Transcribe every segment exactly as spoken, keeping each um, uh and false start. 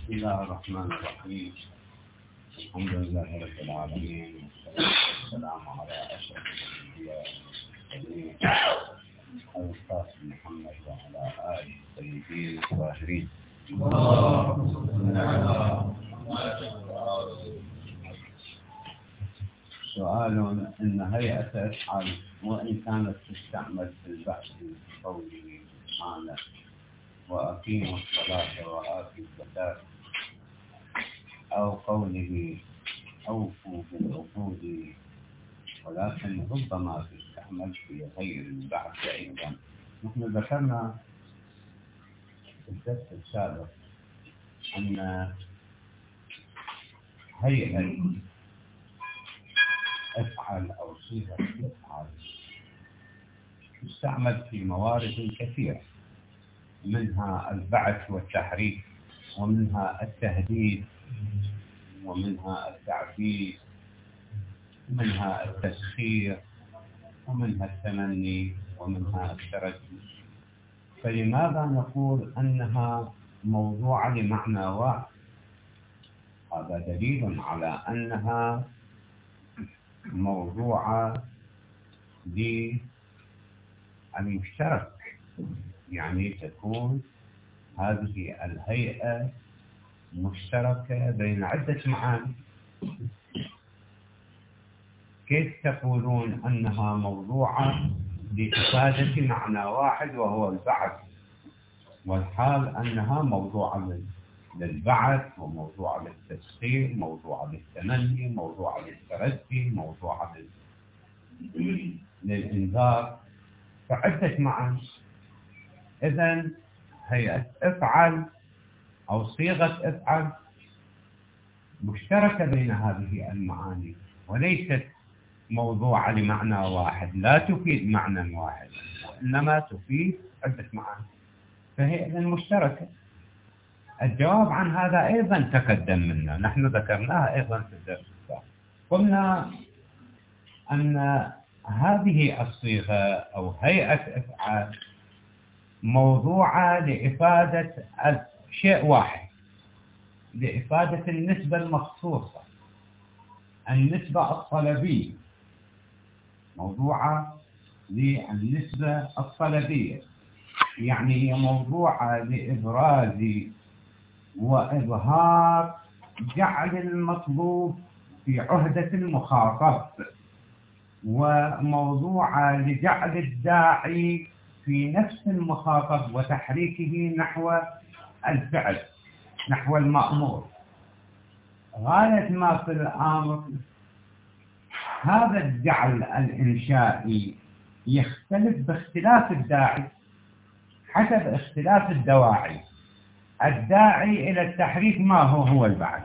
بسم الله الرحمن الرحيم. الحمد لله رب العالمين، والسلام على أشرف الأنبياء والمرسلين القاسم محمد وعلى آله الطيبين الطاهرين. سؤال: إن هيئة أفعل وإن كانت تستعمل في البحث قوله سبحانه وأقيموا الصلاة وآتوا الزكاة، أو قوله أوفوا بالعقود، ولكن ربما تستعمل في غير البحث أيضا. نحن ذكرنا في الدرس السابق أن هيئة افعل أو صيغة افعل تستعمل في موارد كثيرة، منها البعث والتحريك، ومنها التهديد، ومنها التعبيد، ومنها التسخير، ومنها التمني، ومنها الترجي. فلماذا نقول أنها موضوعة لمعنى واحد؟ هذا دليل على أنها موضوعة للمشترك، يعني تكون هذه الهيئة مشتركة بين عدة معاني. كيف تقولون أنها موضوعة لإفادة معنى واحد وهو البعث، والحال أنها موضوعة للبعث، وموضوعة للتسخير، موضوعة للتمني، موضوعة للترجي، موضوعة للإنذار، فعدة معاني. إذن هيئة افعل أو صيغة افعل مشتركة بين هذه المعاني، وليست موضوعة لمعنى واحد، لا تفيد معنى واحد، وإنما تفيد عدة معاني، فهي إذن مشتركة. الجواب عن هذا أيضا تقدم منا، نحن ذكرناها أيضا في الدرس السابق. قلنا أن هذه الصيغة أو هيئة افعال موضوعة لإفادة شيء واحد، لإفادة النسبة المخصوصة، النسبة الطلبية، موضوعة للنسبة الطلبية، يعني هي موضوعة لإبراز وإظهار جعل المطلوب في عهدة المخاطب، وموضوعة لجعل الداعي في نفس المخاطب وتحريكه نحو الفعل، نحو المأمور. غاية ما في الأمر هذا الجعل الإنشائي يختلف باختلاف الداعي حسب اختلاف الدواعي. الداعي إلى التحريك ما هو هو البعث،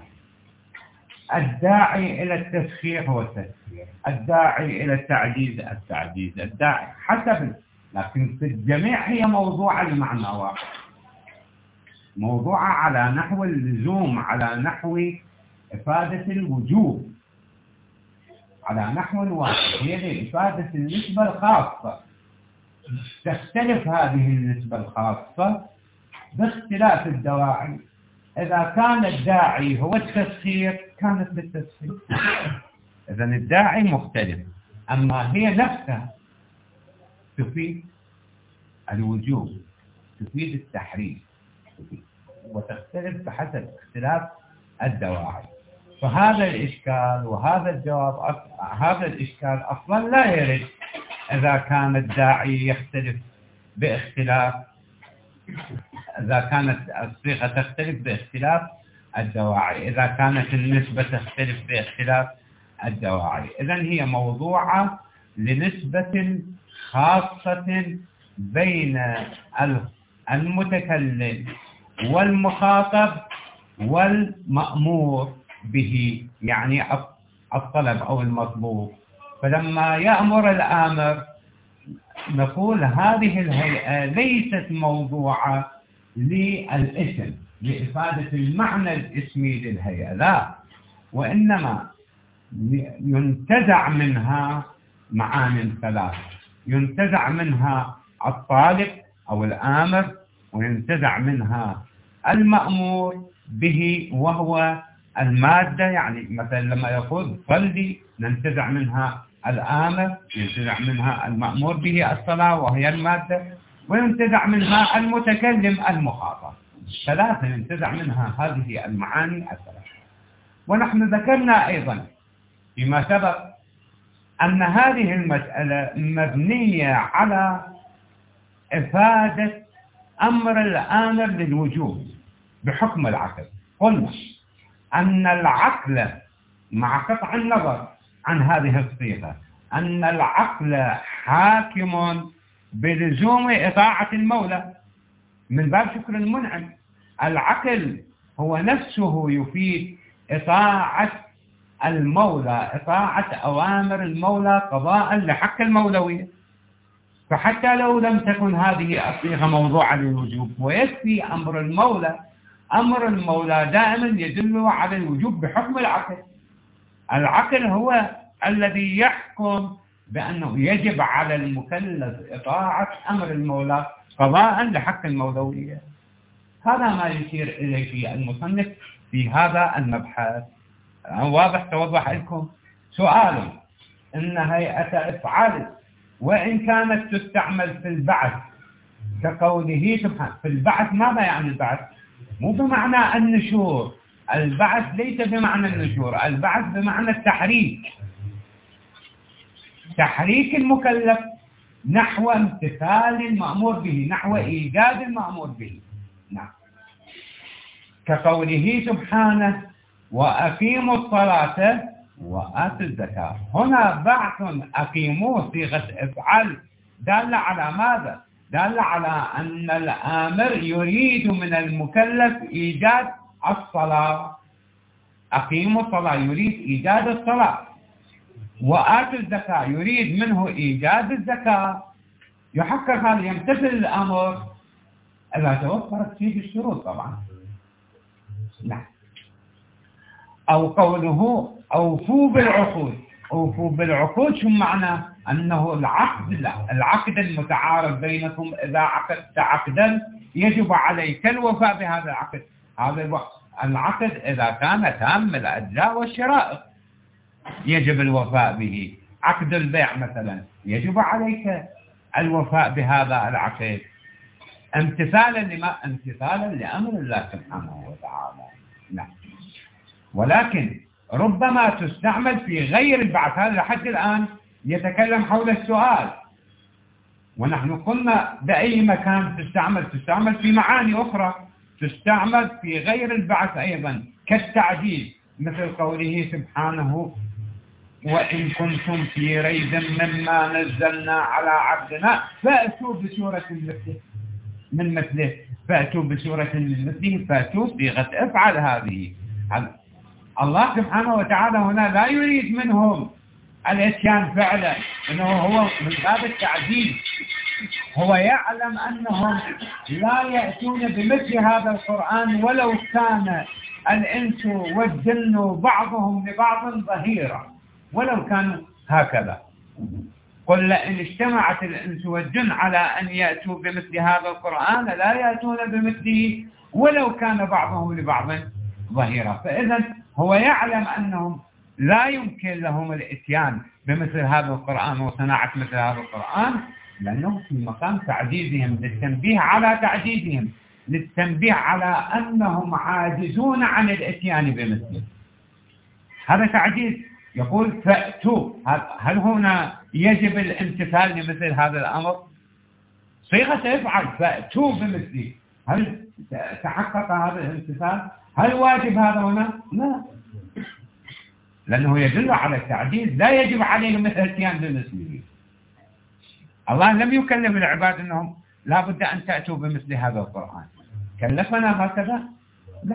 الداعي إلى التسخير هو التسخير، الداعي إلى التعجيز التعجيز، الداعي حسب، لكن في الجميع هي موضوعة لمعنى واحد، موضوعة على نحو اللزوم، على نحو إفادة الوجوب، على نحو واحد، هي لإفادة النسبة الخاصة. تختلف هذه النسبة الخاصة باختلاف الدواعي. إذا كان الداعي هو التسخير كانت بالتسخير، إذن الداعي مختلف، أما هي نفسها تفيد الوجوب، تفيد التحريم، وتختلف بحسب اختلاف الدواعي. فهذا الإشكال وهذا الجواب، هذا الإشكال أصلا لا يرد إذا كان الداعي يختلف باختلاف، إذا كانت الصيغة تختلف باختلاف الدواعي، إذا كانت النسبة تختلف باختلاف الدواعي. إذن هي موضوعة لنسبة خاصة بين المتكلم والمخاطب والمأمور به، يعني الطلب أو المطلوب. فلما يأمر الآمر نقول هذه الهيئة ليست موضوعة للاسم، لإفادة المعنى الاسمي للهيئة، لا، وإنما ينتزع منها معان ثلاث: ينتزع منها الطالب أو الآمر، وينتزع منها المأمور به وهو المادة. يعني مثلا لما يقول صلي ننتزع منها الآمر، ينتزع منها المأمور به الصلاة وهي المادة، وينتزع منها المتكلم المخاطب. ثلاثة ينتزع منها هذه المعاني الثلاثة. ونحن ذكرنا أيضا فيما سبق أن هذه المسألة مبنية على إفادة أمر الآمر للوجوب بحكم العقل. قلنا أن العقل مع قطع النظر عن هذه الصيغة أن العقل حاكم بلزوم إطاعة المولى من باب شكر المنعم. العقل هو نفسه يفيد إطاعة المولى، إطاعة أوامر المولى قضاء لحق المولوية. فحتى لو لم تكن هذه الصيغة موضوعة للوجوب ويكفي أمر المولى، أمر المولى دائما يدل على الوجوب بحكم العقل. العقل هو الذي يحكم بأنه يجب على المكلف إطاعة أمر المولى قضاء لحق المولوية. هذا ما يشير إليه في المصنف في هذا المبحث. واضح؟ توضح لكم؟ سؤال: إن هيئة إفعال وإن كانت تستعمل في البعث كقوله سبحانه في البعث، ماذا يعني البعث؟ مو بمعنى النشور، البعث ليس بمعنى النشور، البعث بمعنى التحريك، تحريك المكلف نحو امتثال المأمور به، نحو إيجاد المأمور به. نعم. كقوله سبحانه وأقيموا الصلاة وآتوا الزكاة. هنا بعث أقيموه صيغة افعل دالة على ماذا؟ دالة على أن الآمر يريد من المكلف إيجاد الصلاة. أقيموا الصلاة يريد إيجاد الصلاة، وآتوا الزكاة يريد منه إيجاد الزكاة. يحقق هذا، يمتثل الأمر إذا توفرت فيه الشروط طبعا. نعم. أو قوله أوفوا بالعقود. أوفوا بالعقود شو معنى؟ أنه العقد، لا العقد المتعارف بينكم إذا عقدت عقدا يجب عليك الوفاء بهذا العقد. هذا العقد إذا كان تام الأجزاء والشرائط يجب الوفاء به. عقد البيع مثلا يجب عليك الوفاء بهذا العقد امتثالا لما امتثالا لأمر الله سبحانه وتعالى. نعم. ولكن ربما تستعمل في غير البعث. هذا لحد الآن يتكلم حول السؤال، ونحن قلنا بأي مكان تستعمل تستعمل في معاني أخرى، تستعمل في غير البعث أيضا كالتعجيل، مثل قوله سبحانه وإن كنتم في ريب مما نزلنا على عبدنا فأتوا بسورة مثله من مثله فأتوا بسورة من مثله. فأتوا صيغة افعل. هذه الله سبحانه وتعالى هنا لا يريد منهم الاتيان فعلا، انه هو من باب التعجيل. هو يعلم انهم لا يأتون بمثل هذا القرآن ولو كان الانس والجن بعضهم لبعض ظهيرا، ولو كان هكذا. قل لئن اجتمعت الانس والجن على ان يأتوا بمثل هذا القرآن لا يأتون بمثله ولو كان بعضهم لبعض ظهيرا. فإذا هو يعلم أنهم لا يمكن لهم الاتيان بمثل هذا القرآن وصناعة مثل هذا القرآن، لأنه في مقام تعجيزهم، للتنبيه على تعجيزهم، للتنبيه على أنهم عاجزون عن الاتيان بمثله. هذا تعجيز. يقول فأتوا. هل هنا يجب الامتثال لمثل هذا الأمر؟ صيغة افعل فأتوا بمثله. هل تحقق هذا الامتثال؟ هل واجب هذا هنا؟ لا، لأنه يدل على التعجيز، لا يجب عليهم الاتيان بمثله. الله لم يكلف العباد أنهم لا بد أن تأتوا بمثل هذا القرآن. كلفنا هكذا؟ لا،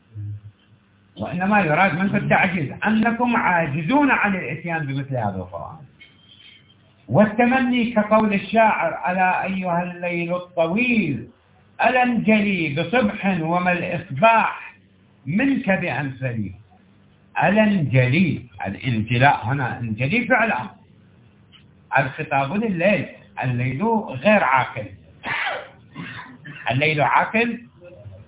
وإنما يراد منك التعجيز، أنكم عاجزون عن الاتيان بمثل هذا القرآن. والتمني كقول الشاعر ألا أيها الليل الطويل ألا انجلي بصبح وما الإصباح منك بأمثلي. ألا انجلي، الانجلاء هنا انجلي فعل أمر، الخطاب لليل، الليل غير عاقل، الليل عاقل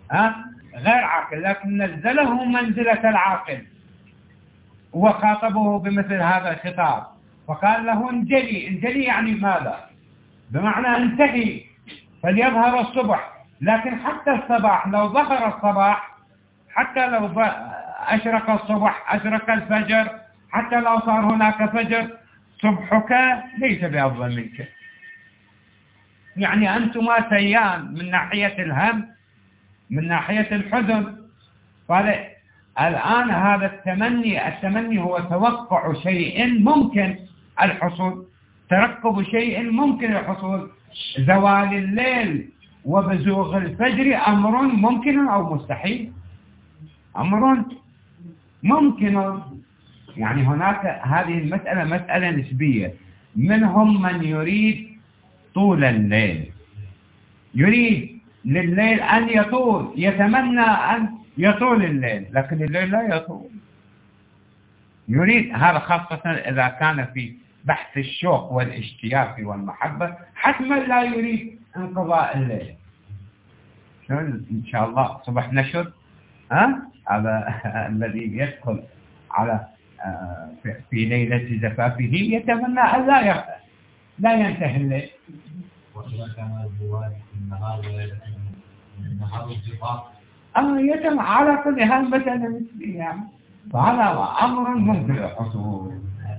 ها غير عاقل، لكن نزله منزلة العاقل وخاطبه بمثل هذا الخطاب، فقال له انجلي. انجلي يعني ماذا؟ بمعنى انتهي، فليظهر الصبح. لكن حتى الصباح لو ظهر الصباح، حتى لو أشرق الصبح، أشرق الفجر، حتى لو صار هناك فجر، صبحك ليس بأفضل منك. يعني أنتما سيان من ناحية الهم، من ناحية الحزن. قال الآن هذا التمني، التمني هو توقع شيء ممكن الحصول، ترقب شيء ممكن الحصول. زوال الليل وبزوغ الفجر أمر ممكن أو مستحيل؟ أمر ممكن. يعني هناك هذه المسألة مسألة نسبية. منهم من يريد طول الليل، يريد لليل أن يطول، يتمنى أن يطول الليل، لكن الليل لا يطول. يريد هذا خاصة إذا كان في بحث الشوق والاشتياق والمحبة، حتما لا يريد انقضاء الليل. إن شاء الله صبح نشر، ها هذا الذي يدخل على في ليلة زفافه يتمنى أن لا لا ينتهي الليل. وإذا كان الزواج النهار وليلة النهار الزفاف أما يتم على كل هذا مثلا مثلي، يعني فهذا أمر ممكن الحصول.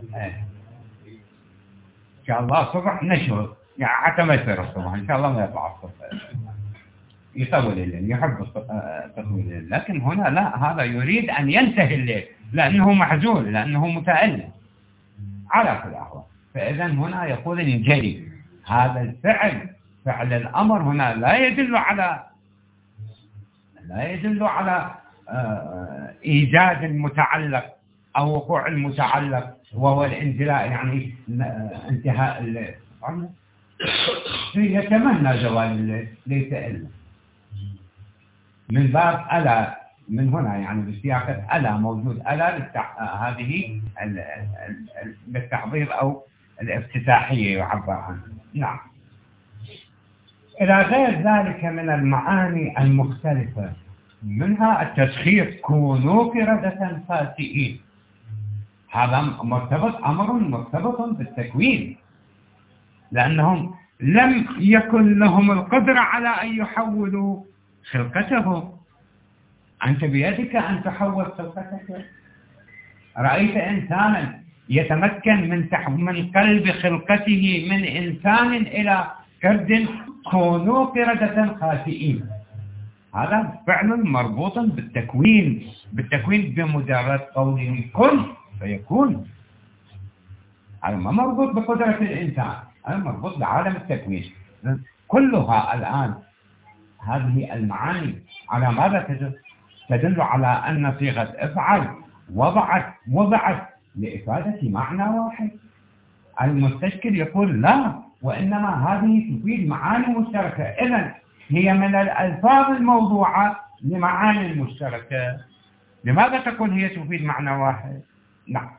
إن شاء الله صبح نشر، يعني حتى ما يصير الصبح إن شاء الله ما يطلع الصبح، يطول الليل، يحب تطويل الليل. لكن هنا لا، هذا يريد أن ينتهي الليل لأنه محزون، لأنه متألم على كل الأحوال. فإذا هنا يقول انجلي. هذا الفعل، فعل الأمر هنا لا يدل على لا يدل على إيجاد المتعلق أو وقوع المتعلق وهو الانجلاء، يعني انتهاء الليل. يتمنى زوال الليل ليس إلا من باب ألا، من هنا يعني بسياقة ألا موجود، ألا للتح... هذه للتحضير أو الافتتاحية يعبر عنها. نعم. إلى غير ذلك من المعاني المختلفة، منها التسخير، كونوا قردة خاسئين. هذا مرتبط، أمر مرتبط بالتكوين، لأنهم لم يكن لهم القدرة على أن يحولوا خلقته. أنت بيدك أن تحول خلقتك. رأيت إنسانا يتمكن من من قلب خلقته من إنسان إلى قرد، كونوا قردة خاسئين. هذا فعل مربوط بالتكوين، بالتكوين بمجرد قوله كن فيكون. هذا ما مربوط بقدرة الإنسان، هذا مربوط بعالم التكوين. كلها الآن هذه المعاني على ماذا تدل؟ تدل على أن صيغة افعل وضعت وضعت لإفادة معنى واحد. المستشكل يقول لا، وإنما هذه تفيد معاني مشتركة. إذن هي من الألفاظ الموضوعة لمعاني مشتركة. لماذا تقول هي تفيد معنى واحد؟ نعم.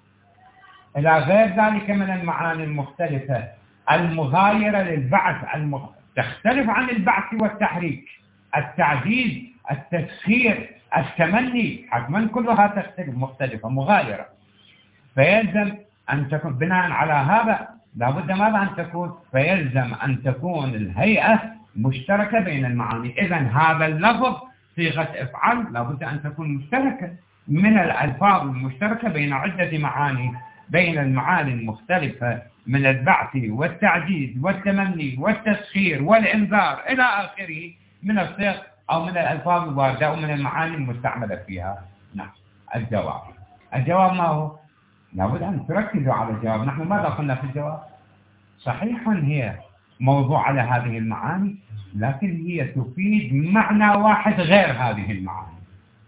إلى غير ذلك من المعاني المختلفة المغايرة للبعث، المغ... تختلف عن البعث والتحريك، التعزيز، التسخير، التمني، حتما كلها تختلف، مختلفة، مغايرة. فيلزم أن تكون بناء على هذا لابد ماذا أن تكون؟ فيلزم أن تكون الهيئة مشتركة بين المعاني. إذن هذا اللفظ صيغة افعل لابد أن تكون مشتركة من الألفاظ المشتركة بين عدة معاني، بين المعاني المختلفة من البعث والتعجيز والتمني والتسخير والإنذار إلى آخره من الصيغ أو من الألفاظ الواردة أو من المعاني المستعملة فيها. نعم. الجواب الجواب ما هو؟ لابد أن تركزوا على الجواب. نحن ماذا قلنا في الجواب؟ صحيح هي موضوع على هذه المعاني، لكن هي تفيد معنى واحد غير هذه المعاني.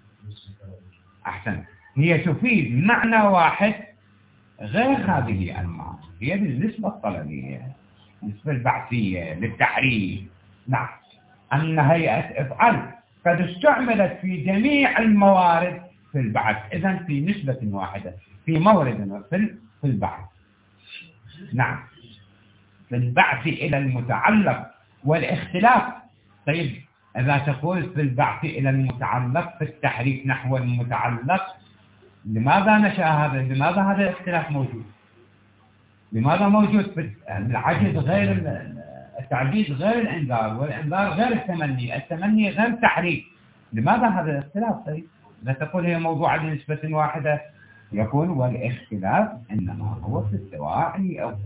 أحسن، هي تفيد معنى واحد غير هذه المعاني. هي بالنسبة الطلبية، بالنسبة البعثية للتحرير. نعم. أن هيئة افعل قد استعملت في جميع الموارد في البعث، إذن في نسبة واحدة، في مورد في البعث. نعم. في البعث إلى المتعلق والاختلاف. طيب إذا تقول في البعث إلى المتعلق في التحريك نحو المتعلق، لماذا نشأ هذا؟ لماذا هذا الاختلاف موجود؟ لماذا موجود في العجز غير التعجيز غير الإنذار، والإنذار غير التمني، التمني غير التحريك؟ لماذا هذا الاختلاف؟ طيب لا تقول هي موضوع لنسبة واحدة، يقول والاختلاف إنما هو في الدواعي، أو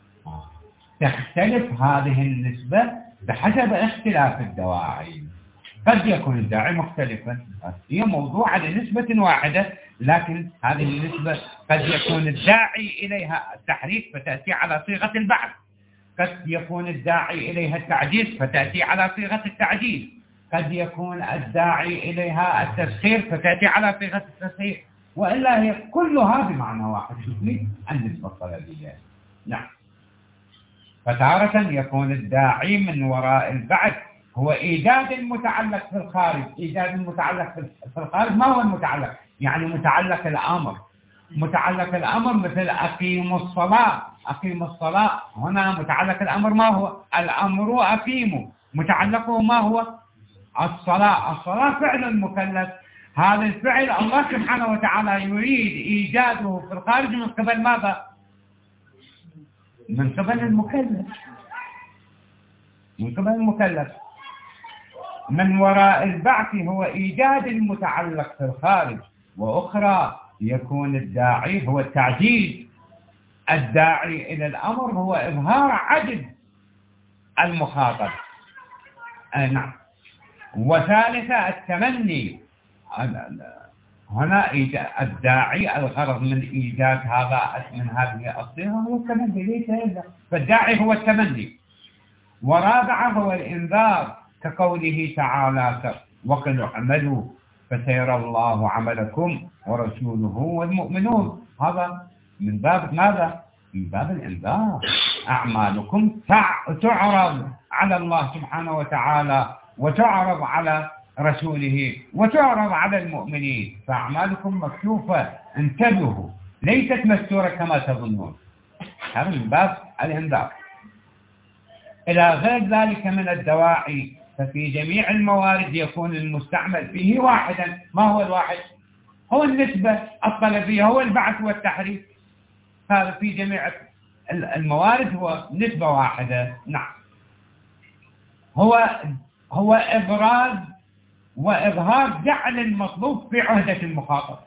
تختلف هذه النسبة بحسب اختلاف الدواعي. قد يكون الداعي مختلفا، هي موضوع لنسبة واحدة، لكن هذه النسبة قد يكون الداعي إليها التحريك فتأتي على صيغة البعث، قد يكون الداعي إليها التعجيز فتأتي على صيغة التعجيز، قد يكون الداعي إليها التسخير فتأتي على صيغة التسخير، وإلا هي كلها بمعنى واحد، النسبة الطلبية. نعم. فتارة يكون الداعي من وراء البعث هو إيجاد المتعلق في الخارج. إيجاد المتعلق في الخارج ما هو المتعلق؟ يعني متعلق الأمر. متعلق الأمر مثل أقيموا الصلاة، أقيموا الصلاة، هنا متعلق الأمر ما هو؟ الأمر أقيموا، متعلقه ما هو؟ الصلاة. الصلاة فعل مكلف، هذا الفعل الله سبحانه وتعالى يريد إيجاده في الخارج من قبل ماذا؟ من قبل المكلف، من قبل المكلف. من وراء البعث هو إيجاد المتعلق في الخارج، وأخرى يكون الداعي هو التعجيز، الداعي إلى الأمر هو إظهار عجز المخاطب. آه نعم. وثالثة التمني، هنا الداعي الغرض من إيجاد هذا من هذه الصيغة هو التمني، ليس إلا فالداعي هو التمني. ورابعة هو الإنذار كقوله تعالى وقل اعملوا فسيرى الله عملكم ورسوله والمؤمنون، هذا من باب ماذا؟ من باب الإنذار. أعمالكم تعرض على الله سبحانه وتعالى وتعرض على رسوله وتعرض على المؤمنين، فأعمالكم مكشوفة، انتبهوا، ليست مستورة كما تظنون. هذا من باب الإنذار. إلى غير ذلك من الدواعي، ففي جميع الموارد يكون المستعمل فيه واحدا. ما هو الواحد؟ هو النسبة الطلبية، هو البعث والتحريك. هذا في جميع الموارد هو نسبة واحدة. نعم. هو هو إبراز وإظهار جعل المطلوب في عهدة المخاطب.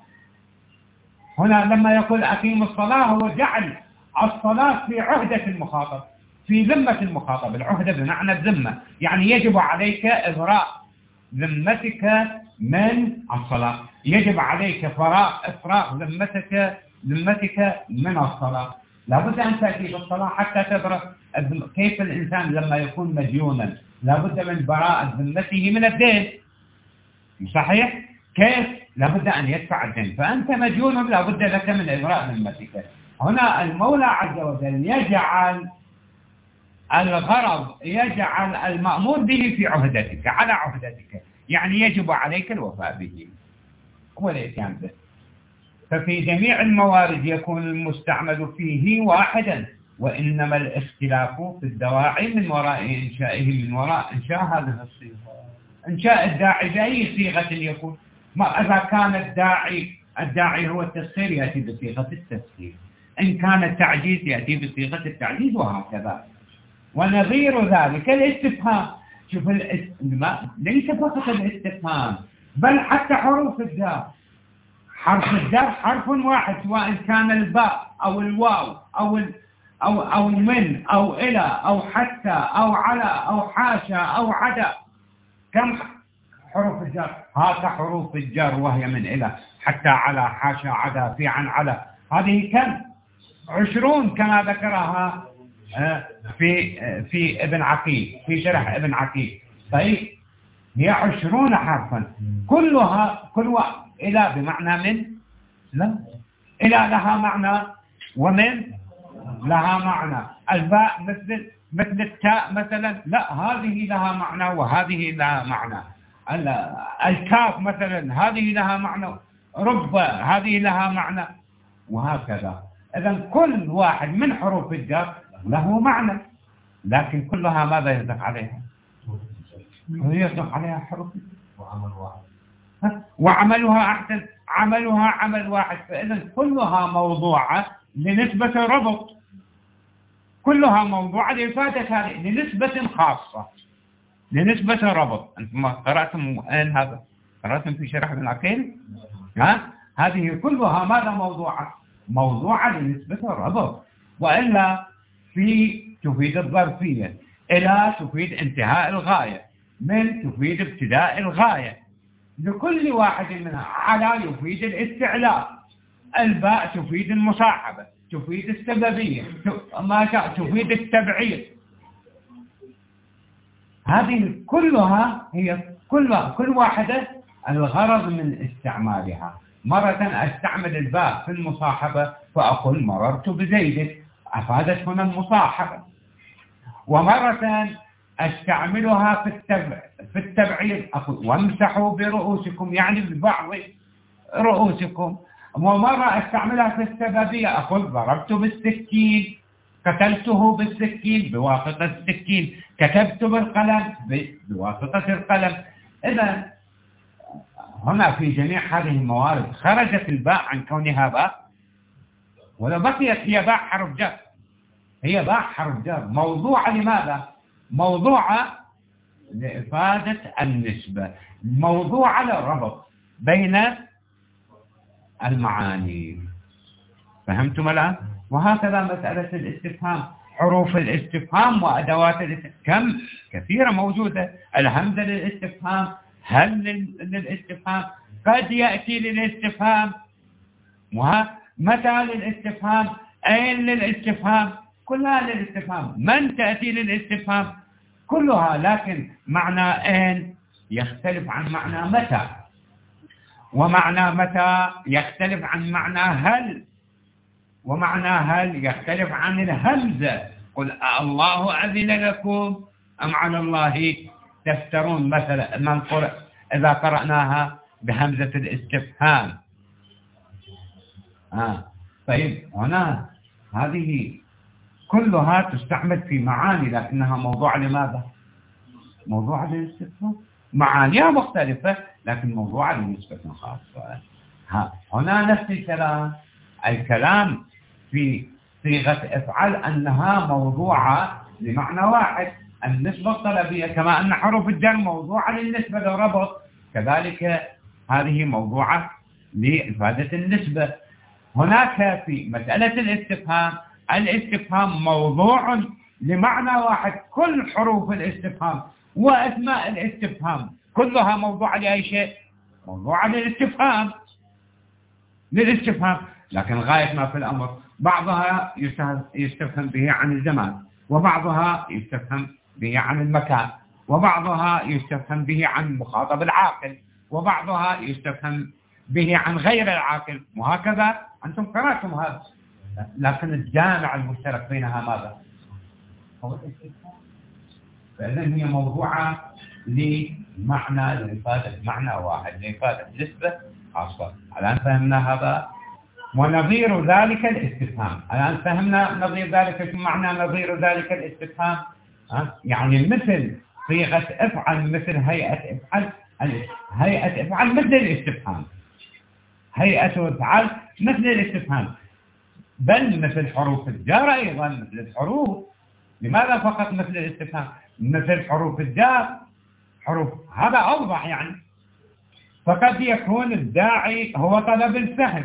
هنا لما يقول أقيم الصلاة هو جعل الصلاة في عهدة المخاطب، في ذمة المخاطب. العهدة بمعنى الذمة، يعني يجب عليك إبراء ذمتك من الصلاة، يجب عليك فراغ إفراغ ذمتك ذمتك من الصلاة. لابد أن تأتي بالصلاة حتى تبرأ. كيف الإنسان لما يكون مديونا لابد من براءة ذمته من الدين، صحيح؟ كيف؟ لابد أن يدفع الدين، فأنت مديون لابد لك من إبراء ذمتك. هنا المولى عز وجل يجعل الغرض، يجعل المأمور به في عهدتك، على عهدتك، يعني يجب عليك الوفاء به والإتيان به. ففي جميع الموارد يكون المستعمل فيه واحدا، وإنما الاختلاف في الدواعي من وراء إنشائه، من وراء إنشاء هذه الصيغة. إنشاء الداعي بأي صيغة يكون؟ ما إذا كان الداعي الداعي هو التسخير يأتي بصيغة التسخير، إن كان التعجيز يأتي بصيغة التعجيز، وهكذا. ونظير ذلك الاستفهام. شوف الاستفهام ليس فقط الاستفهام، بل حتى حروف الجر. حرف الجر حرف واحد، سواء كان الباء أو الواو أو ال أو أو من أو إلى أو حتى أو على أو حاشا أو عدا. كم حروف الجر؟ هذا حروف الجر وهي من إلى حتى على حاشا عدا في عن على. هذه كم؟ عشرون كما ذكرها في في ابن عقيل، في شرح ابن عقيل. طيب هي عشرون حرفا، كلها كل إلى بمعنى من؟ لا، إلى لها معنى ومن لها معنى. الباء مثل مثل التاء مثلا، لا هذه لها معنى وهذه لها معنى. الكاف مثلا هذه لها معنى، رب هذه لها معنى، وهكذا. إذن كل واحد من حروف الجر له معنى، لكن كلها ماذا يطلق عليها؟ ويطلق عليها حروف وعمل واحد وعملها أحسن عملها عمل واحد. فإذا كلها موضوعة لنسبة ربط، كلها موضوعة لإفادة هذه لنسبة خاصة، لنسبة ربط. أنتم قرأتم أين هذا؟ قرأتم في شرح ابن عقيل؟ ها؟ هذه كلها ماذا موضوعة؟ موضوعة لنسبة ربط، وإلا في تفيد الظرفية، إلى تفيد انتهاء الغاية، من تفيد ابتداء الغاية، لكل واحد منها. على يفيد الاستعلاء، الباء تفيد المصاحبة، تفيد السببية، ما تفيد التبعيض. هذه كلها هي كلها كل واحدة الغرض من استعمالها. مرة أستعمل الباء في المصاحبة فأقول مررت بزيد، أفادت هنا المصاحبة. ومرة أستعملها في التبع في التبعيض، أقول وامسحوا برؤوسكم يعني ببعض رؤوسكم. ومرة أستعملها في السببية، أقول ضربت بالسكين، قتلته بالسكين بواسطة السكين، كتبت بالقلم بواسطة القلم. إذا هنا في جميع هذه الموارد خرجت الباء عن كونها باء، ولو بقيت هي باء حرف جر، هي باء حرف جر موضوعة. لماذا؟ موضوعة لإفادة النسبة، موضوعة للربط بين المعاني. فهمتم الآن؟ وهكذا مسألة الاستفهام، حروف الاستفهام وأدوات الاستفهام كم كثيرة موجودة. الهمزة للاستفهام، هل للاستفهام، قد يأتي للاستفهام، متى للاستفهام، أين للاستفهام، كلها للاستفهام. من تأتي للاستفهام كلها، لكن معنى أين يختلف عن معنى متى، ومعنى متى يختلف عن معنى هل، ومعنى هل يختلف عن الهمزة. قل الله أذن لكم أم على الله تفترون مثلا من قرأ إذا قرأناها بهمزة الاستفهام. آه. طيب هنا هذه كلها تستعمل في معاني، لكنها موضوع لماذا؟ موضوع للاستفهام، معانيها مختلفة لكن موضوع لنسبة خاصة. ها. هنا نفس الكلام، الكلام في صيغة افعل أنها موضوعة لمعنى واحد، النسبة الطلبية، كما أن حروف الجر موضوعة للنسبة للربط، كذلك هذه موضوعة لإفادة النسبة. هناك في مسألة الاستفهام، الاستفهام موضوع لمعنى واحد، كل حروف الاستفهام وأسماء الاستفهام كلها موضوعة لأي شيء، موضوعة للاستفهام للاستفهام لكن غاية ما في الأمر بعضها يستفهم به عن الزمان، وبعضها يستفهم به عن المكان، وبعضها يستفهم به عن المخاطب العاقل، وبعضها يستفهم به عن غير العاقل، وهكذا أنتم قرأتم هذا. لكن الجامع المشترك بينها ماذا؟ هو الاستفهام. فإذا هي موضوعة لمعنى لإفادة معنى واحد، لإفادة نسبة خاصة. الآن فهمنا هذا. ونظير ذلك الاستفهام، الآن فهمنا نظير ذلك. معنى نظير ذلك الاستفهام ها؟ يعني مثل صيغة افعل، مثل هيئة افعل، هيئة افعل مثل الاستفهام، هيئة افعل مثل الاستفهام، بل مثل حروف الجر أيضا مثل الحروف. لماذا فقط مثل الاستفهام؟ مثل حروف الجر، حروف هذا أوضح يعني. فقد يكون الداعي هو طلب الفهم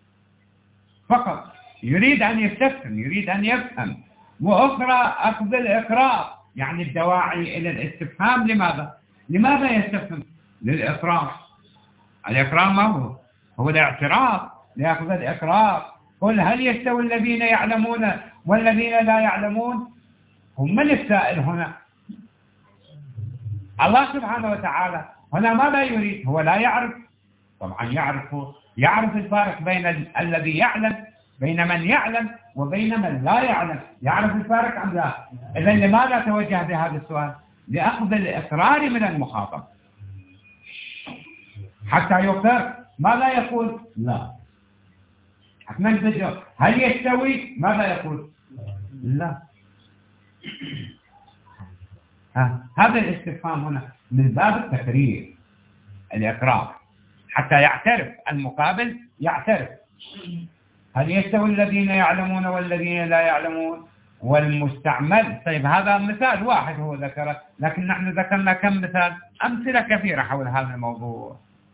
فقط، يريد أن يستفهم، يريد أن يفهم، وأخرى أخذ الإقرار، يعني الدواعي إلى الاستفهام. لماذا؟ لماذا يستفهم؟ للإقرار. الإقرار ما هو؟ هو الاعتراف، ليأخذ الإقرار. قل هل يستوي الذين يعلمون والذين لا يعلمون؟ هم من السائل هنا؟ الله سبحانه وتعالى. هنا ماذا يريد؟ هو لا يعرف، طبعا يعرف، يعرف الفارق بين الذي يعلم، بين من يعلم وبين من لا يعلم، يعرف الفارق أم لا؟ إذن لماذا توجه بهذا السؤال؟ لأخذ الإقرار من المخاطب حتى يقر. ماذا يقول؟ لا. من بدأ هل يستوي؟ ماذا يقول؟ لا. ها. هذا الاستفهام هنا من باب التكرير الإقرار حتى يعترف المقابل، يعترف. هل يستوي الذين يعلمون والذين لا يعلمون؟ والمستعمل. طيب هذا مثال واحد هو ذكره، لكن نحن ذكرنا كم مثال، أمثلة كثيرة حول هذا الموضوع،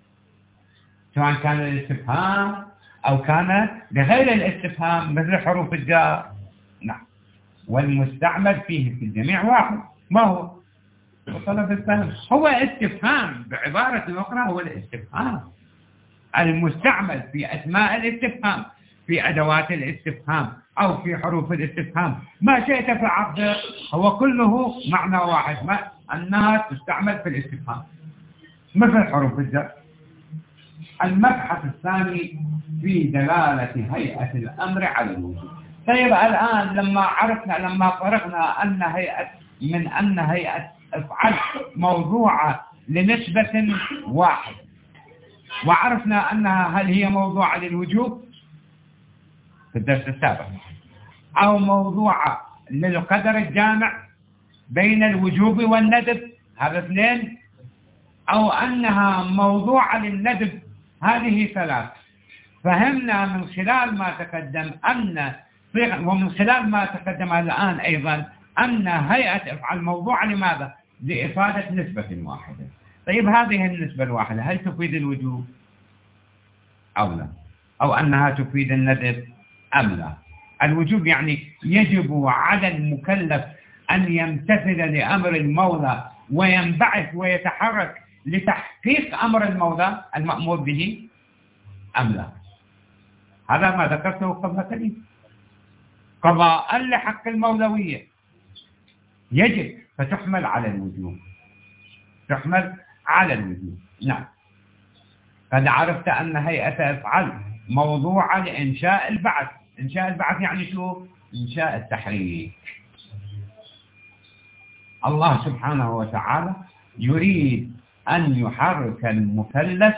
سواء كان الاستفهام أو كان بغير الاستفهام مثل حروف الجار. نعم. والمستعمل فيه في الجميع واحد، ما هو؟ وصل في الفهم، هو استفهام، بعبارة أخرى هو الاستفهام. المستعمل في أسماء الاستفهام، في أدوات الاستفهام، أو في حروف الاستفهام، ما شئت في عقده، هو كله معنى واحد، ما أنها تستعمل في الاستفهام مثل حروف الجر. المبحث الثاني في دلالة هيئة الأمر على الوجوب. طيب الآن لما عرفنا، لما فرغنا أن هيئة من أن هيئة افعل موضوعة لنسبة واحد، وعرفنا أنها هل هي موضوعة للوجوب في الدرس السابق، أو موضوعة للقدر الجامع بين الوجوب والندب، هذا اثنين، أو أنها موضوعة للندب، هذه ثلاث. فهمنا من خلال ما تقدم أن، ومن خلال ما تقدم الآن أيضا، أن هيئة افعل موضوعة لماذا؟ لإفادة نسبة واحدة. طيب هذه النسبة الواحدة هل تفيد الوجوب أو لا؟ أو أنها تفيد الندب أم لا؟ الوجوب يعني يجب على المكلف أن يمتثل لأمر المولى وينبعث ويتحرك لتحقيق أمر المولى المأمور به أم لا؟ هذا ما ذكرته قبل قليل. قضاء لحق المولوية يجب، فتحمل على الوجوب، تحمل على الوجوب. نعم. قد عرفت أن هيئة افعل موضوعة لإنشاء البعث. إنشاء البعث يعني شو؟ إنشاء التحريك. الله سبحانه وتعالى يريد أن يحرك المكلف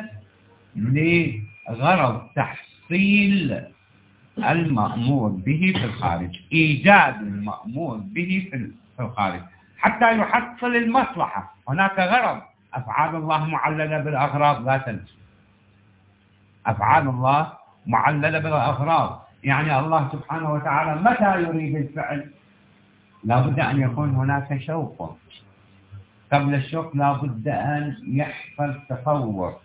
لغرض تحصيل المأمور به في الخارج، إيجاد المأمور به في الخارج حتى يحصل المصلحة. هناك غرض. أفعال الله معللة بالأغراض، لا تنسوا، أفعال الله معللة بالأغراض، يعني الله سبحانه وتعالى متى يريد الفعل لا بد أن يكون هناك شوق، قبل الشوق لا بد أن يحصل تصور،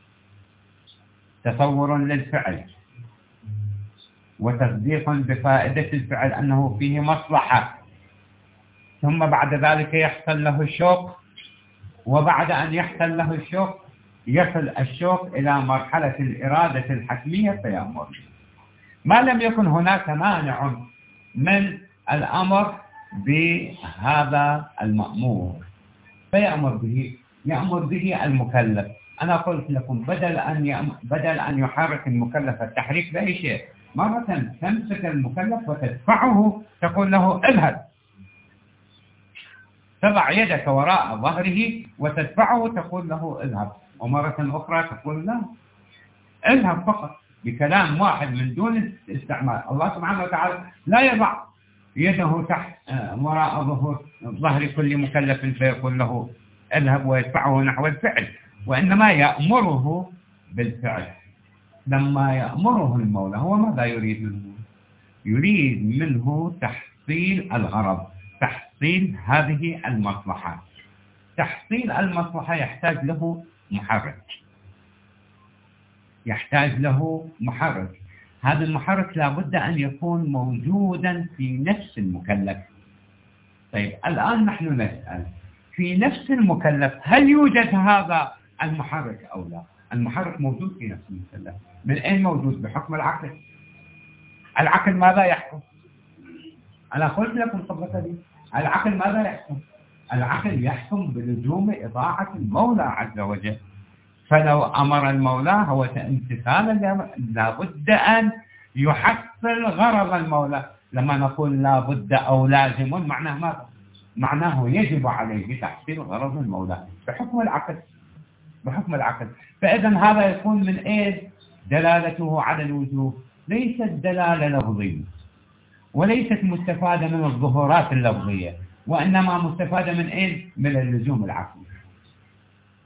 تصور للفعل وتصديق بفائدة الفعل أنه فيه مصلحة، ثم بعد ذلك يحصل له الشوق، وبعد أن يحصل له الشوق يصل الشوق إلى مرحلة الإرادة الحتمية فيأمر. ما لم يكن هناك مانع من الأمر بهذا المأمور فيأمر به، يأمر به المكلف. أنا قلت لكم بدل أن بدل أن يحرك المكلف التحريك بأي شيء، مرة تمسك المكلف وتدفعه، تقول له اذهب، تضع يدك وراء ظهره وتدفعه، تقول له اذهب، ومرة أخرى تقول لا اذهب فقط، بكلام واحد من دون استعمال. الله سبحانه وتعالى لا يضع يده تحت وراء ظهر ظهر كل مكلف فيقول له اذهب ويدفعه نحو الفعل، وإنما يأمره بالفعل. لما يأمره المولى هو ماذا يريد منه؟ يريد منه تحصيل الغرض، تحصيل هذه المصلحة. تحصيل المصلحة يحتاج له محرك، يحتاج له محرك. هذا المحرك لابد أن يكون موجودا في نفس المكلف. طيب الآن نحن نسأل في نفس المكلف هل يوجد هذا المحرك أو لا؟ المحرك موجود في نفس المكلف. من أين موجود؟ بحكم العقل. العقل ماذا يحكم؟ أنا قلت لكم قبل قليل العقل ماذا يحكم؟ العقل يحكم بلزوم إطاعة المولى عز وجل. فلو أمر المولى هو امتثالا لابد أن يحصل غرض المولى. لما نقول لابد أو لازم معناه ماذا؟ معناه يجب عليه تحصيل غرض المولى بحكم العقل، بحكم العقل. فإذا هذا يكون من إيه؟ دلالته على الوجوب ليست دلالة لفظية، وليست مستفادة من الظهورات اللفظية، وإنما مستفادة من إيه؟ من اللزوم العقلي.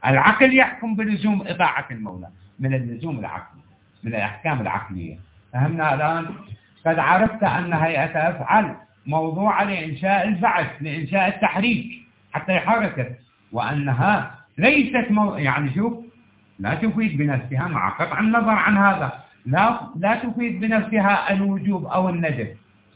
العقل يحكم بلزوم إطاعة المولى من اللزوم العقلي، من الأحكام العقلية. فهمنا الآن؟ قد عرفت أن هيئة أفعل موضوعة لإنشاء البعث، لإنشاء التحريك حتى يحركك، وأنها ليست مو... يعني شوف، لا تفيد بنفسها مع قطع النظر عن هذا، لا لا تفيد بنفسها الوجوب أو الندب،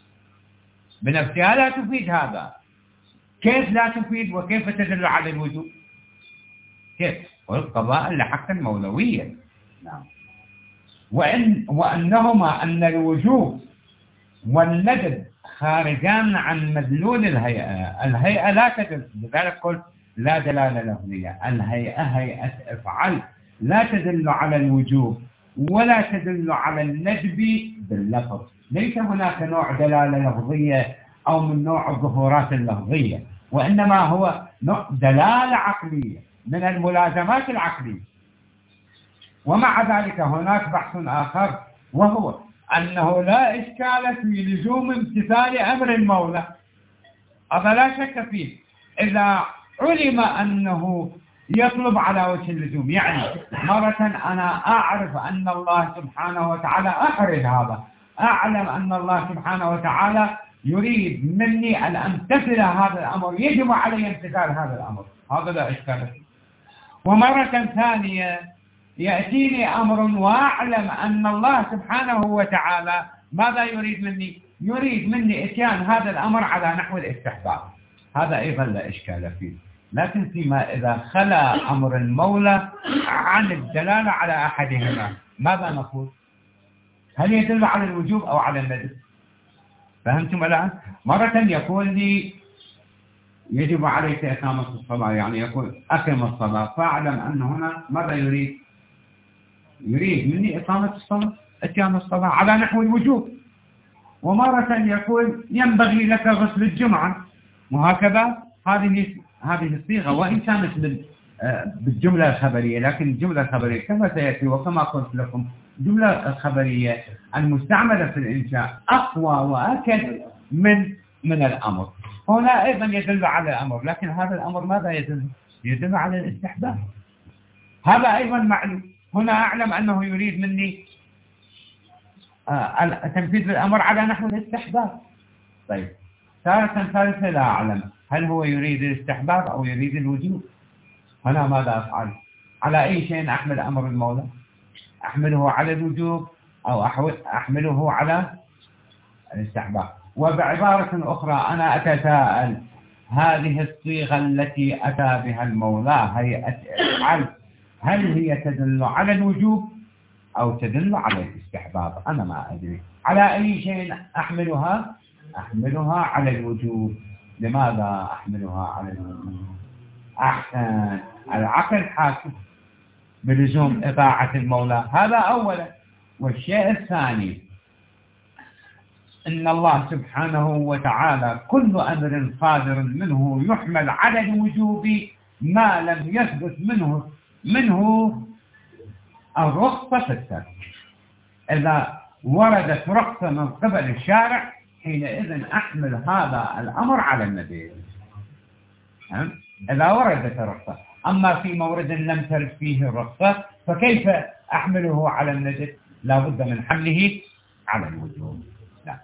بنفسها لا تفيد هذا. كيف لا تفيد وكيف تدل على الوجوب؟ كيف؟ والقضاء لحق المولوية. نعم. وإن وأنهما أن الوجوب والندب خارجان عن مدلول الهيئة، الهيئة لا تدل، لذلك قلت لا دلالة لفظية. الهيئة هيئة افعل لا تدل على الوجوب ولا تدل على الندب باللفظ، ليس هناك نوع دلالة لفظية أو من نوع الظهورات اللفظية، وإنما هو نوع دلالة عقلية من الملازمات العقلية. ومع ذلك هناك بحث آخر، وهو أنه لا إشكال في لزوم امتثال أمر المولى، هذا لا شك فيه إذا علم أنه يطلب على وجه اللزوم. يعني مرة أنا أعرف أن الله سبحانه وتعالى، أحرز هذا، أعلم أن الله سبحانه وتعالى يريد مني أن أمتثل هذا الأمر، يجب علي امتثال هذا الأمر، هذا لا إشكال فيه. ومرة ثانية يأتيني أمر وأعلم أن الله سبحانه وتعالى ماذا يريد مني؟ يريد مني إتيان هذا الأمر على نحو الاستحباب، هذا أيضا لا إشكال فيه. لكن فيما إذا خلا أمر المولى عن الدلالة على أحدهما ماذا نقول؟ هل يدل على الوجوب أو على الندب؟ فهمتم الآن؟ مرة يقول لي يجب عليك إقامة الصلاة، يعني يقول أقم الصلاة، فأعلم أن هنا ماذا يريد؟ يريد مني إقامة الصلاة، إتيان الصلاة على نحو الوجوب. ومرة يقول ينبغي لك غسل الجمعة، وهكذا هذه هذه الصيغة، وإن كانت بالجملة الخبرية، لكن الجملة الخبرية كما سيأتي وكما قلت لكم الجملة الخبرية المستعملة في الإنشاء أقوى وأكد من من الأمر. هنا أيضا يدل على الأمر، لكن هذا الأمر ماذا يدل؟ يدل على الاستحباب، هذا أيضا معلوم. هنا أعلم أنه يريد مني تنفيذ الأمر على نحو الاستحباب. طيب ثالثا ثالثا لا أعلم هل هو يريد الاستحباب أو يريد الوجوب. هنا ماذا أفعل؟ على أي شيء أحمل أمر المولى؟ أحمله على الوجوب أو أحمله على الاستحباب؟ وبعبارة أخرى أنا أتساءل، هذه الصيغة التي أتى بها المولى هيئة افعل، هل هي تدل على الوجوب أو تدل على الاستحباب؟ أنا ما أدري. على أي شيء أحملها؟ أحملها على الوجوب. لماذا أحملها على الوجوب؟ أحسن، العقل حاكم بلزوم إطاعة المولى، هذا أولا. والشيء الثاني إن الله سبحانه وتعالى كل أمر صادر منه يحمل على الوجوب ما لم يثبت منه منه الرخصة في الترك. إذا وردت رخصة من قبل الشارع حينئذ أحمل هذا الأمر على النبي، إذا وردت الرخصة. أما في مورد لم ترد فيه الرخصة فكيف أحمله على الندب؟ لا بد من حمله على الوجوب. لا.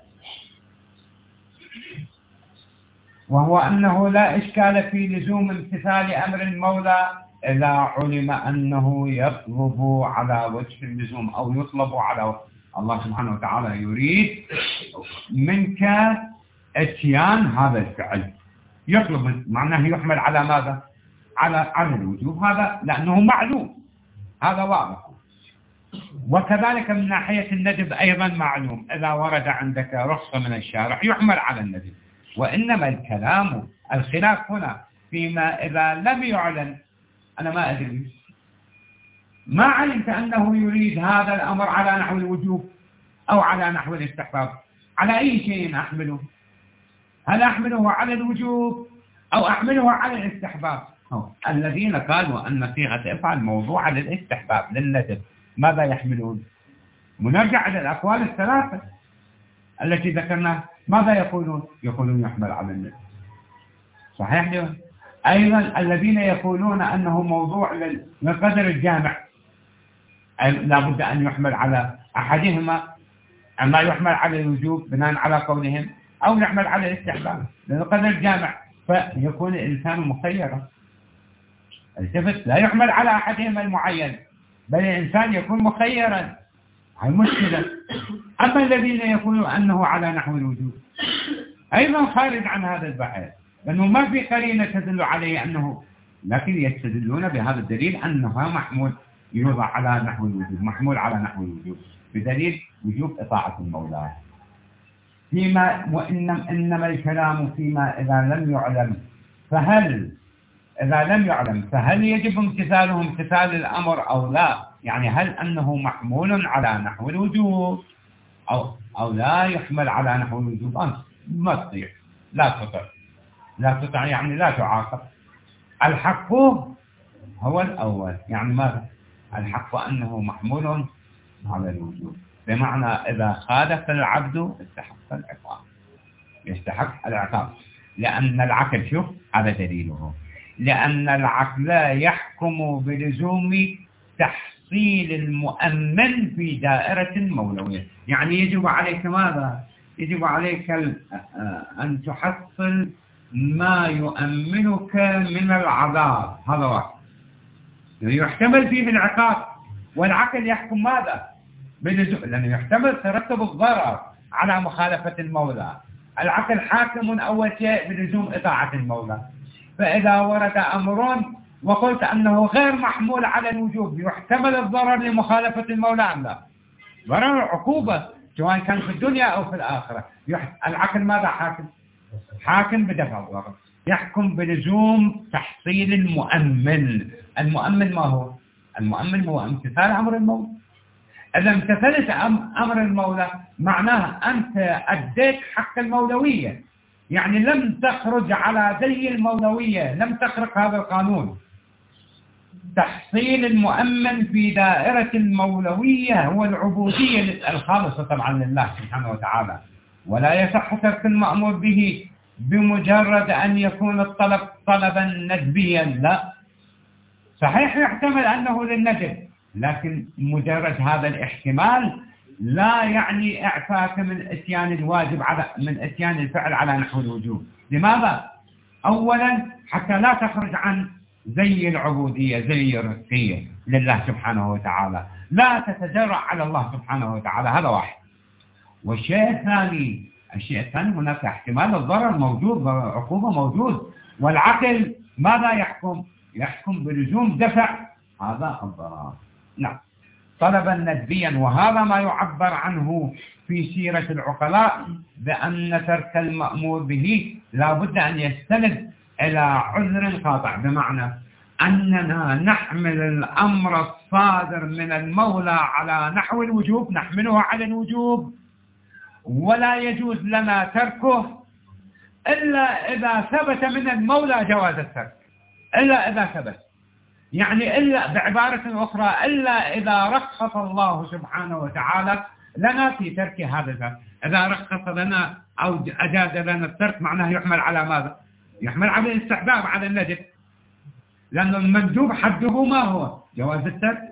وهو أنه لا إشكال في لزوم امتثال أمر المولى إذا علم أنه يطلب على وجه اللزوم أو يطلب على وجه. الله سبحانه وتعالى يريد منك اتيان هذا الفعل، يطلب، معناه يحمل على ماذا؟ على على الوجوب، هذا لأنه معلوم، هذا واضح. وكذلك من ناحية الندب أيضا معلوم، إذا ورد عندك رخصة من الشارع يحمل على الندب. وإنما الكلام الخلاف هنا فيما إذا لم يعلن. أنا ما أدري، ما علمت أنه يريد هذا الأمر على نحو الوجوب أو على نحو الاستحباب، على أي شيء أحمله؟ هل أحمله على الوجوب أو أحمله على الاستحباب؟ الذين قالوا أن صيغة افعل موضوعة للاستحباب للندب ماذا يحملون؟ ونرجع إلى الأقوال الثلاثة التي ذكرناها، ماذا يقولون؟ يقولون يحمل على الندب. صحيح لهم؟ أيضا الذين يقولون أنه موضوع للقدر الجامع لا بد أن يحمل على أحدهما، أما يحمل على الوجوب بناء على قولهم، أو يحمل على الاستحباب للقدر الجامع، فيكون الإنسان مخيرا. التفت، لا يحمل على أحدهما المعين، بل الإنسان يكون مخيرا، هاي مشكلة. أما الذين يقولون أنه على نحو الوجوب أيضا خارج عن هذا البحث، لأنه ما في قرينة تدل عليه أنه، لكن يستدلون بهذا الدليل أنه محمول يوضع على نحو الوجوب، محمول على نحو الوجوب بدليل وجوب إطاعة المولى. فيما وإنما إنما الكلام فيما إذا لم يعلم، فهل إذا لم يعلم فهل يجب امتثاله امتثال الأمر أو لا؟ يعني هل أنه محمول على نحو الوجوب أو أو لا يحمل على نحو الوجوب؟ أنت ما تطيع، لا تطع، لا تطع يعني لا تعاقب. الحق هو الأول، يعني ماذا؟ الحق أنه محمول على الوجوب، بمعنى إذا خالف العبد استحق العقاب، يستحق العقاب، لأن العقل، شوف هذا دليله، لأن العقل يحكم بلزوم تحصيل المؤمن في دائرة مولوية. يعني يجب عليك ماذا؟ يجب عليك أن تحصل ما يؤمنك من العذاب، هذا واحد يحتمل فيه العقاب، والعقل يحكم ماذا؟ بلزوم، لأنه يحتمل ترتب الضرر على مخالفة المولى. العقل حاكم أول شيء بلزوم إطاعة المولى، فإذا ورد أمر وقلت أنه غير محمول على الوجوب، يحتمل الضرر لمخالفة المولى أم لا؟ ضرر عقوبة سواء كان في الدنيا أو في الآخرة. العقل ماذا حاكم؟ حاكم بدفع الضرر، يحكم بلزوم تحصيل المؤمن. المؤمن ما هو؟ المؤمن هو امتثال أمر المولى. إذا امتثلت أمر المولى معناها أنت أديت حق المولوية، يعني لم تخرج على زي المولوية، لم تخرق هذا القانون. تحصيل المؤمن في دائرة المولوية هو العبودية الخالصة طبعا لله سبحانه وتعالى، ولا يصح ترك المأمور به بمجرد أن يكون الطلب طلبا ندبيا، لا، صحيح يحتمل أنه للندب، لكن مجرد هذا الاحتمال لا يعني إعفاك من إتيان الواجب على من إتيان الفعل على نحو الوجوب. لماذا؟ أولا حتى لا تخرج عن زي العبودية، زي الرقية لله سبحانه وتعالى، لا تتجرأ على الله سبحانه وتعالى، هذا واحد. والشيء الثاني، الشيء الثاني هناك احتمال الضرر موجود، عقوبة موجود، والعقل ماذا يحكم؟ يحكم بلزوم دفع هذا الضرر. نعم، طلبا ندبيا، وهذا ما يعبر عنه في سيرة العقلاء بأن ترك المأمور به لا بد أن يستند إلى عذر قاطع، بمعنى أننا نحمل الأمر الصادر من المولى على نحو الوجوب، نحمله على الوجوب، ولا يجوز لنا تركه إلا إذا ثبت من المولى جواز الترك، إلا إذا ثبت، يعني إلا بعبارة أخرى إلا إذا رخص الله سبحانه وتعالى لنا في ترك هذا الذنب. إذا رخص لنا أو أجاز لنا الترك معناه يحمل على ماذا؟ يحمل على الاستحباب، على الندب، لأن المندوب حده ما هو؟ جواز الترك.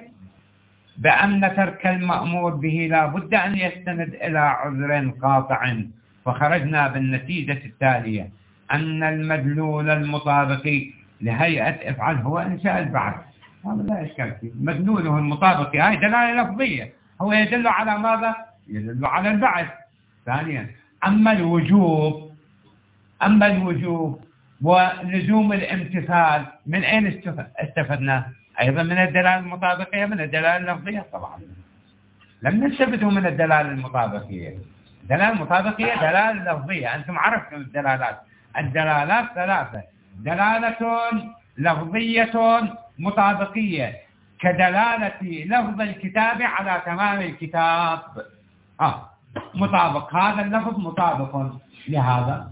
بأن ترك المأمور به لا بد أن يستند إلى عذر قاطع، فخرجنا بالنتيجة التالية أن المدلول المطابق لهيئة افعل هو إنشاء البعث، هذا لا إشكال فيه، مدلوله المطابق، هاي دلالة لفظية، هو يدل على ماذا؟ يدل على البعث. ثانيا أما الوجوب، أما الوجوب ولزوم الامتثال من أين استفدنا؟ أيضا من الدلالة المطابقية، من الدلالة اللفظية طبعا، لم نستفده من الدلالة المطابقية. الدلالة المطابقية دلالة لفظية، أنتم عرفتم الدلالات، الدلالات ثلاثة: دلالة لفظية مطابقية كدلالة لفظ الكتاب على تمام الكتاب، آه مطابق، هذا اللفظ مطابق لهذا،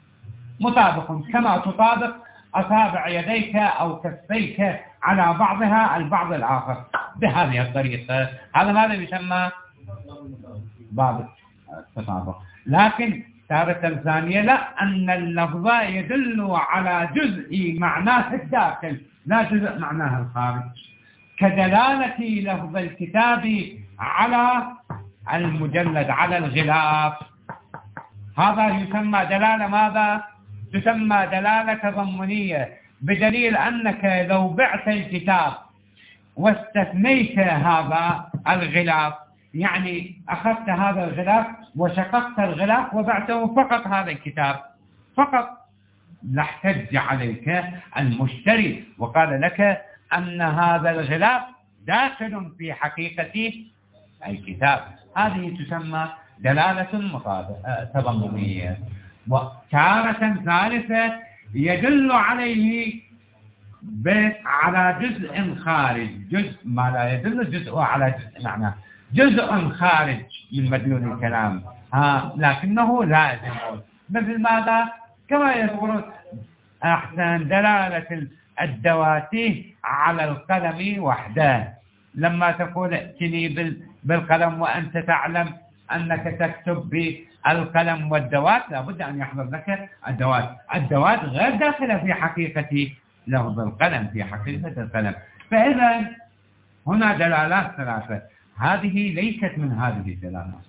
مطابق كما تطابق أصابع يديك أو كفيك على بعضها البعض الآخر بهذه الطريقة، هذا ماذا يسمى باب التطابق. لكن تارة ثانية لا، أن اللفظ يدل على جزء معناه الداخل لا جزء معناه الخارج، كدلالة لفظ الكتاب على المجلد على الغلاف. هذا يسمى دلالة ماذا؟ تسمى دلالة تضمنية، بدليل أنك لو بعت الكتاب واستثنيت هذا الغلاف، يعني أخذت هذا الغلاف وشققت الغلاف وبعته فقط هذا الكتاب فقط، لاحتج عليك المشتري وقال لك أن هذا الغلاف داخل في حقيقة الكتاب. هذه تسمى دلالة تضمنية. وتارة ثالثة يدل عليه على جزء خارج، جزء ما لا يدل جزء على جزء، معناه جزء خارج من مدلول الكلام، ها لكنه لازم. مثل ماذا؟ كما يقولون أحسن دلالة الدواتي على القلم وحده. لما تقول ائتني بالقلم وأنت تعلم أنك تكتب بالقلم والدوات، لابد أن يحضر لك الدوات. الدوات غير داخلة في حقيقة لفظ القلم، في حقيقة القلم. فإذا هنا دلالات ثلاثة، هذه ليست من هذه الدلالات.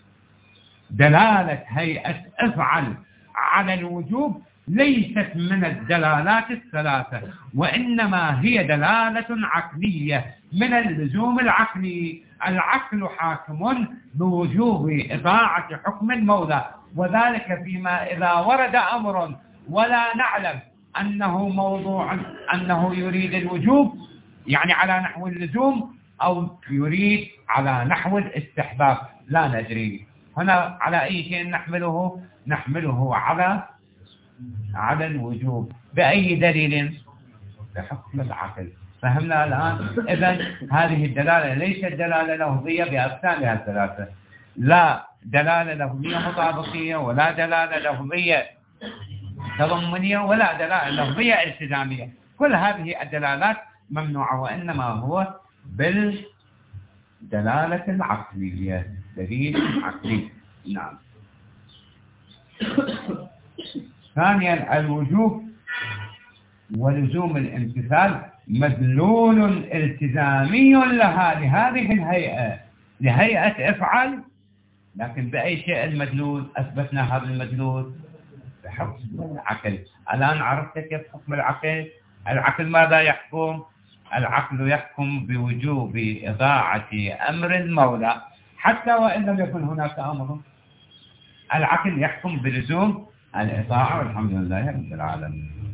دلالة هيئة افعل على الوجوب ليست من الدلالات الثلاثة، وإنما هي دلالة عقلية من اللزوم العقلي. العقل حاكم بوجوب إطاعة حكم المولى، وذلك فيما إذا ورد أمر ولا نعلم أنه موضوع، أنه يريد الوجوب يعني على نحو اللزوم، أو يريد على نحو الاستحباب، لا ندري. هنا على أي شيء نحمله؟ نحمله على على الوجوب. بأي دليل؟ بحكم العقل. فهمنا الآن؟ إذن هذه الدلالة ليست دلالة لفظية بأقسامها الثلاثة، لا دلالة لفظية مطابقية، ولا دلالة لفظية تضمنية، ولا دلالة لفظية التزامية. كل هذه الدلالات ممنوعة، وإنما هو بالدلالة العقلية، دليل عقلي. نعم. ثانيا الوجوب ولزوم الامتثال مدلول التزامي لها، لهذه الهيئة، لهيئة افعل. لكن بأي شيء المدلول؟ أثبتنا هذا المدلول بحكم العقل. الآن عرفت كيف حكم العقل؟ العقل ماذا يحكم؟ العقل يحكم بوجوب إطاعة أمر المولى حتى وإن لم يكن هناك أمر. العقل يحكم بلزوم الإطاعة، والحمد لله رب العالمين.